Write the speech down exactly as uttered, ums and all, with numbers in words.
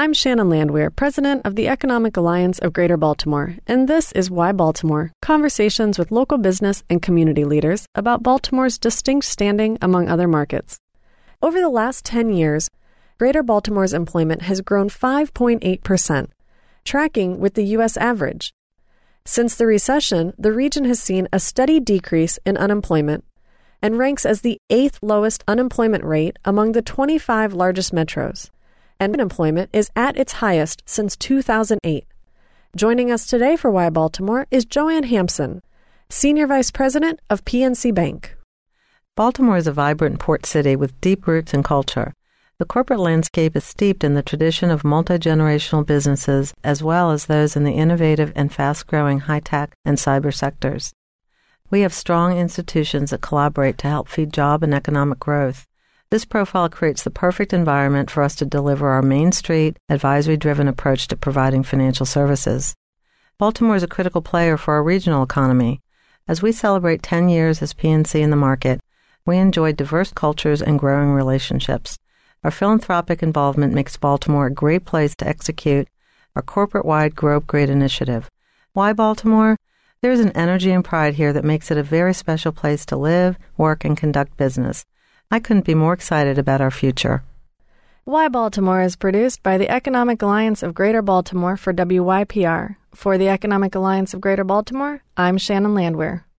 I'm Shannon Landwehr, President of the Economic Alliance of Greater Baltimore, and this is Why Baltimore, conversations with local business and community leaders about Baltimore's distinct standing among other markets. Over the last ten years, Greater Baltimore's employment has grown five point eight percent, tracking with the U S average. Since the recession, the region has seen a steady decrease in unemployment and ranks as the eighth lowest unemployment rate among the twenty-five largest metros, and unemployment is at its highest since two thousand eight. Joining us today for Why Baltimore is Joanne Hampson, Senior Vice President of P N C Bank. Baltimore is a vibrant port city with deep roots in culture. The corporate landscape is steeped in the tradition of multi-generational businesses as well as those in the innovative and fast-growing high-tech and cyber sectors. We have strong institutions that collaborate to help feed job and economic growth. This profile creates the perfect environment for us to deliver our Main Street, advisory-driven approach to providing financial services. Baltimore is a critical player for our regional economy. As we celebrate ten years as P N C in the market, we enjoy diverse cultures and growing relationships. Our philanthropic involvement makes Baltimore a great place to execute our corporate-wide Grow Up Great initiative. Why Baltimore? There's an energy and pride here that makes it a very special place to live, work, and conduct business. I couldn't be more excited about our future. Why Baltimore is produced by the Economic Alliance of Greater Baltimore for W Y P R. For the Economic Alliance of Greater Baltimore, I'm Shannon Landwehr.